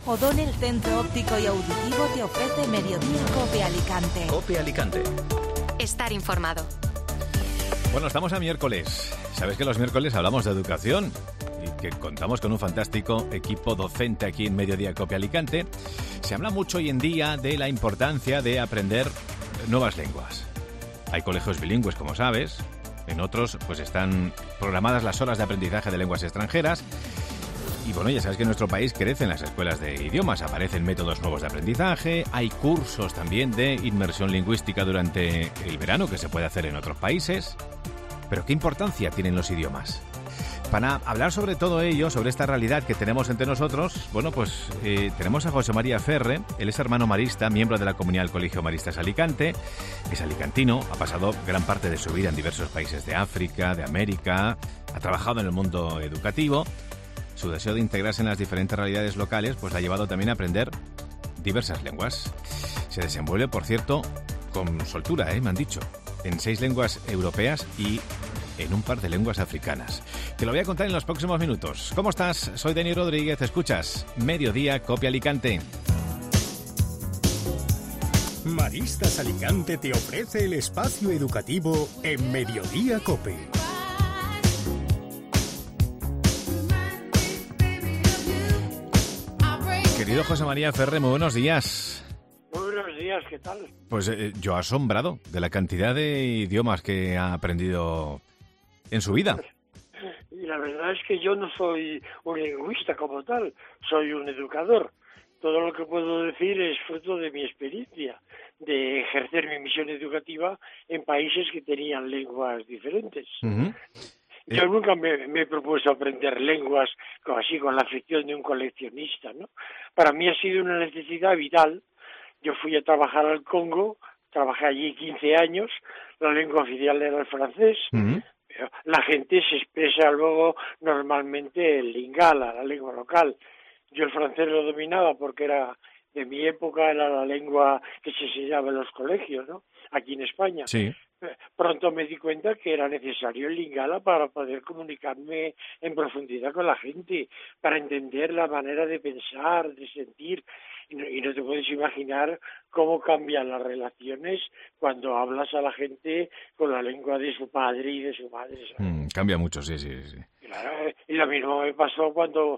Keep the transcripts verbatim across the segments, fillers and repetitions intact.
O'Donnell Centro Óptico y Auditivo te ofrece Mediodía Cope Alicante. Cope Alicante. Estar informado. Bueno, estamos a miércoles. Sabes que los miércoles hablamos de educación y que contamos con un fantástico equipo docente aquí en Mediodía Cope Alicante. Se habla mucho hoy en día de la importancia de aprender nuevas lenguas. Hay colegios bilingües, como sabes. En otros, pues están programadas las horas de aprendizaje de lenguas extranjeras. Y bueno, ya sabes que en nuestro país crecen las escuelas de idiomas, aparecen métodos nuevos de aprendizaje, hay cursos también de inmersión lingüística durante el verano que se puede hacer en otros países. Pero ¿qué importancia tienen los idiomas? Para hablar sobre todo ello, sobre esta realidad que tenemos entre nosotros, bueno, pues eh, tenemos a José María Ferre. Él es hermano marista, miembro de la comunidad del Colegio Maristas Alicante, es alicantino, ha pasado gran parte de su vida en diversos países de África, de América, ha trabajado en el mundo educativo. Su deseo de integrarse en las diferentes realidades locales pues la ha llevado también a aprender diversas lenguas. Se desenvuelve, por cierto, con soltura, ¿eh? Me han dicho, en seis lenguas europeas y en un par de lenguas africanas. Te lo voy a contar en los próximos minutos. ¿Cómo estás? Soy Dani Rodríguez, escuchas Mediodía Cope Alicante. Maristas Alicante te ofrece el espacio educativo en Mediodía Cope. Querido José María Ferre, muy buenos días. Muy buenos días, ¿qué tal? Pues eh, yo asombrado de la cantidad de idiomas que ha aprendido en su vida. Y la verdad es que yo no soy un lingüista como tal, soy un educador. Todo lo que puedo decir es fruto de mi experiencia, de ejercer mi misión educativa en países que tenían lenguas diferentes. Uh-huh. Yo nunca me, me he propuesto aprender lenguas como así, con la afición de un coleccionista, ¿no? Para mí ha sido una necesidad vital. Yo fui a trabajar al Congo, trabajé allí quince años, la lengua oficial era el francés. Uh-huh. La gente se expresa luego normalmente en lingala, la lengua local. Yo el francés lo dominaba porque era de mi época, era la lengua que se enseñaba en los colegios, ¿no? Aquí en España. Sí. Pronto me di cuenta que era necesario el lingala para poder comunicarme en profundidad con la gente, para entender la manera de pensar, de sentir. Y no, y no te puedes imaginar cómo cambian las relaciones cuando hablas a la gente con la lengua de su padre y de su madre. Mm, cambia mucho, sí, sí, sí. Claro, y lo mismo me pasó cuando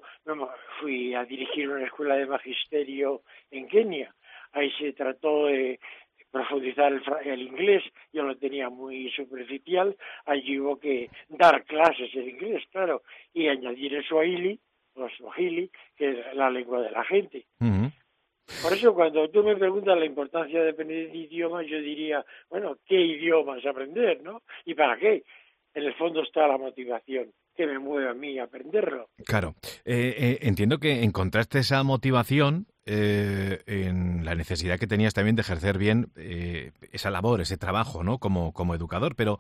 fui a dirigir una escuela de magisterio en Kenia. Ahí se trató de profundizar el, el inglés, yo lo tenía muy superficial, allí hubo que dar clases en inglés, claro, y añadir el swahili, o swahili, que es la lengua de la gente. Uh-huh. Por eso cuando tú me preguntas la importancia de aprender idiomas, yo diría, bueno, ¿qué idiomas aprender, no? ¿Y para qué? En el fondo está la motivación que me mueve a mí a aprenderlo. Claro. Eh, eh, entiendo que encontraste esa motivación eh, en la necesidad que tenías también de ejercer bien eh, esa labor, ese trabajo, ¿no? Como, como educador. Pero,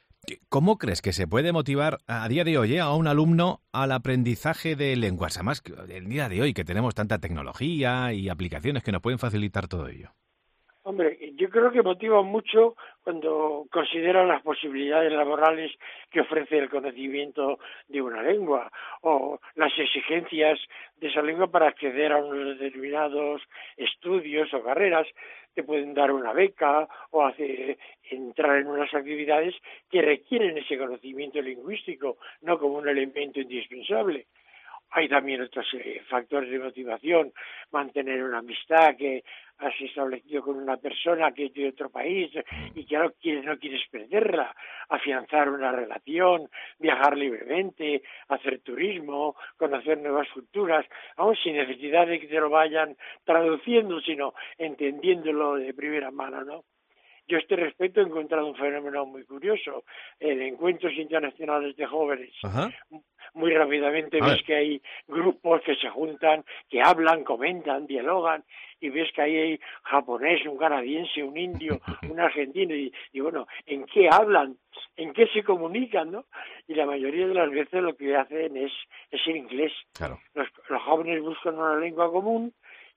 ¿cómo crees que se puede motivar a día de hoy eh, a un alumno al aprendizaje de lenguas? Además, el día de hoy que tenemos tanta tecnología y aplicaciones que nos pueden facilitar todo ello. Hombre, yo creo que motiva mucho cuando consideran las posibilidades laborales que ofrece el conocimiento de una lengua o las exigencias de esa lengua para acceder a unos determinados estudios o carreras. Te pueden dar una beca o hacer, entrar en unas actividades que requieren ese conocimiento lingüístico, no como un elemento indispensable. Hay también otros eh, factores de motivación, mantener una amistad que has establecido con una persona que es de otro país y que no quieres, no quieres perderla, afianzar una relación, viajar libremente, hacer turismo, conocer nuevas culturas, aún sin necesidad de que te lo vayan traduciendo, sino entendiéndolo de primera mano, ¿no? Yo a este respecto he encontrado un fenómeno muy curioso en encuentros internacionales de jóvenes. Ajá. Muy rápidamente a ves ver. que hay grupos que se juntan, que hablan, comentan, dialogan, y ves que ahí hay japonés, un canadiense, un indio, un argentino, y, y bueno, ¿en qué hablan? ¿En qué se comunican, no? Y la mayoría de las veces lo que hacen es, es el inglés. Claro. Los, los jóvenes buscan una lengua común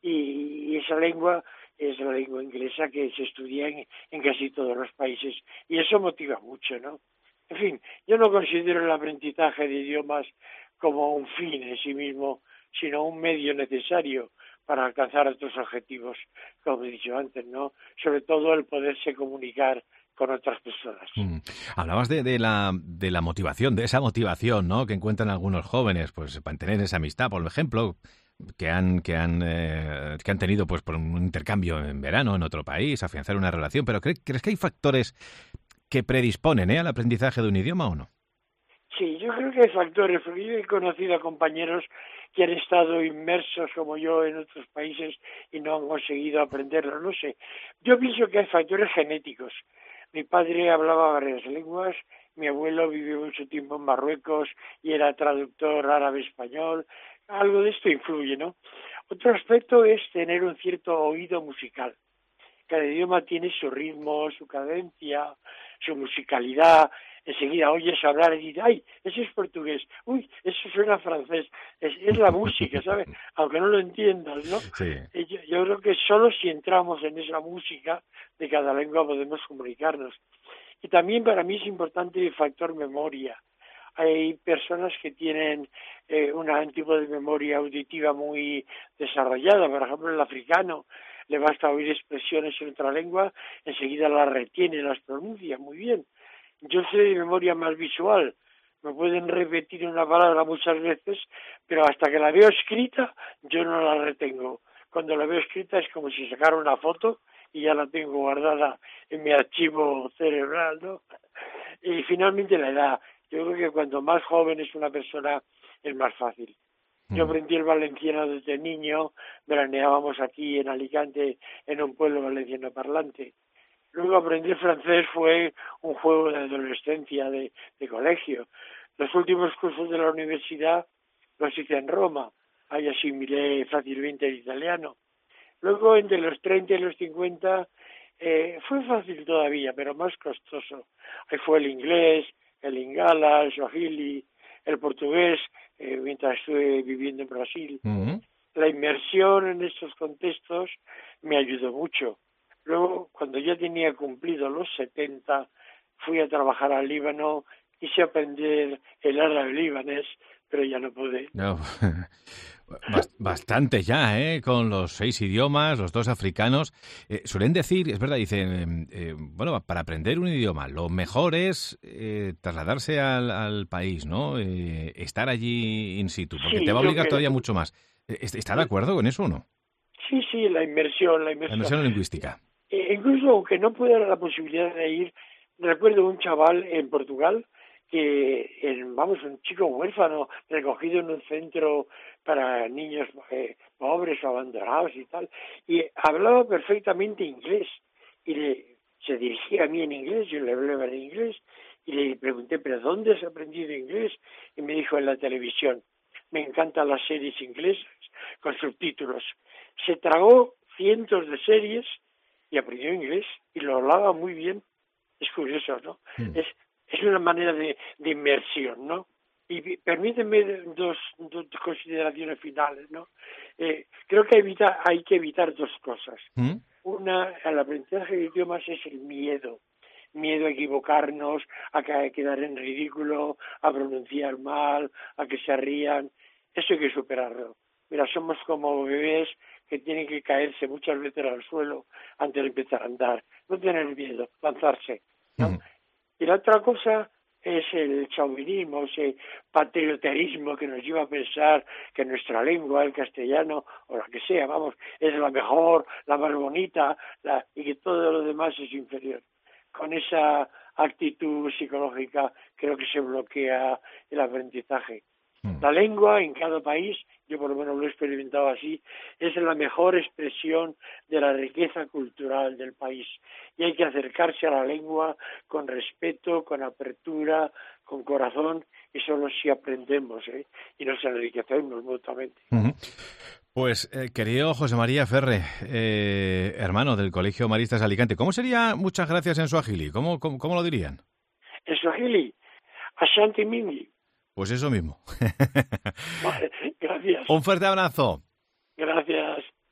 y, y esa lengua es la lengua inglesa que se estudia en, en casi todos los países, y eso motiva mucho, ¿no? En fin, yo no considero el aprendizaje de idiomas como un fin en sí mismo, sino un medio necesario para alcanzar otros objetivos, como he dicho antes, ¿no? Sobre todo el poderse comunicar con otras personas. Mm. Hablabas de, de la de la motivación, de esa motivación, ¿no?, que encuentran algunos jóvenes, pues mantener esa amistad, por ejemplo, que han que han eh, que han tenido, pues, por un intercambio en verano en otro país, afianzar una relación. Pero ¿crees, crees que hay factores que predisponen ¿eh? al aprendizaje de un idioma o no? Sí, yo creo que hay factores, porque yo he conocido a compañeros que han estado inmersos como yo en otros países y no han conseguido aprenderlo, no sé. Yo pienso que hay factores genéticos. Mi padre hablaba varias lenguas, mi abuelo vivió mucho tiempo en Marruecos y era traductor árabe-español. Algo de esto influye, ¿no? Otro aspecto es tener un cierto oído musical. Cada idioma tiene su ritmo, su cadencia, su musicalidad. Enseguida oyes hablar y dices, ¡ay, ese es portugués! ¡Uy, eso suena francés! Es, es la música, ¿sabes? Aunque no lo entiendas, ¿no? Sí. Yo, yo creo que solo si entramos en esa música de cada lengua podemos comunicarnos. Y también para mí es importante el factor memoria. Hay personas que tienen eh, un tipo de memoria auditiva muy desarrollada. Por ejemplo, el africano le basta oír expresiones en otra lengua, enseguida las retiene y las pronuncia muy bien. Yo soy de memoria más visual. Me pueden repetir una palabra muchas veces, pero hasta que la veo escrita, yo no la retengo. Cuando la veo escrita es como si sacara una foto y ya la tengo guardada en mi archivo cerebral, ¿no? Y finalmente la edad. Yo creo que cuanto más joven es una persona, es más fácil. Yo aprendí el valenciano desde niño, veraneábamos aquí en Alicante, en un pueblo valenciano parlante. Luego aprendí el francés, fue un juego de adolescencia, de, de colegio. Los últimos cursos de la universidad los hice en Roma, ahí asimilé fácilmente el italiano. Luego, entre los treinta y los cincuenta, eh, fue fácil todavía, pero más costoso. Ahí fue el inglés, el lingala, el swahili, el portugués, eh, mientras estuve viviendo en Brasil. Uh-huh. La inmersión en estos contextos me ayudó mucho. Luego, cuando ya tenía cumplido los setenta, fui a trabajar al Líbano, quise aprender el árabe libanés, pero ya no pude. No. Bastante ya, ¿eh? Con los seis idiomas, los dos africanos. Eh, suelen decir, es verdad, dicen, eh, bueno, para aprender un idioma, lo mejor es eh, trasladarse al, al país, ¿no? Eh, estar allí in situ, porque sí, te va a obligar que... todavía mucho más. ¿Está de acuerdo con eso o no? Sí, sí, la inmersión, la inmersión. La inmersión lingüística. Eh, incluso aunque no pudiera la posibilidad de ir, recuerdo un chaval en Portugal que, en, vamos, un chico huérfano recogido en un centro para niños eh, pobres o abandonados y tal, y hablaba perfectamente inglés, y le, se dirigía a mí en inglés, yo le hablaba en inglés, y le pregunté, ¿pero dónde has aprendido inglés? Y me dijo, en la televisión. Me encantan las series inglesas con subtítulos. Se tragó cientos de series y aprendió inglés y lo hablaba muy bien. Es curioso, ¿no? Mm. Es es una manera de, de inmersión, ¿no? Y permíteme dos, dos consideraciones finales, ¿no? Eh, creo que evita, hay que evitar dos cosas. ¿Mm? Una, al aprendizaje de idiomas es el miedo. Miedo a equivocarnos, a quedar en ridículo, a pronunciar mal, a que se rían. Eso hay que superarlo. Mira, somos como bebés que tienen que caerse muchas veces al suelo antes de empezar a andar. No tener miedo, lanzarse, ¿no? Mm. Y la otra cosa es el chauvinismo, ese patrioterismo que nos lleva a pensar que nuestra lengua, el castellano o la que sea, vamos, es la mejor, la más bonita, la, y que todo lo demás es inferior. Con esa actitud psicológica creo que se bloquea el aprendizaje. La lengua en cada país, yo por lo menos lo he experimentado así, es la mejor expresión de la riqueza cultural del país. Y hay que acercarse a la lengua con respeto, con apertura, con corazón, y solo si aprendemos, ¿eh? Y nos enriquecemos mutuamente. Uh-huh. Pues, eh, querido José María Ferre, eh, hermano del Colegio Maristas Alicante, ¿cómo sería muchas gracias en suajili? ¿Cómo, cómo, cómo lo dirían? En suajili, asante mingi. Pues eso mismo. Vale, gracias. Un fuerte abrazo. Gracias.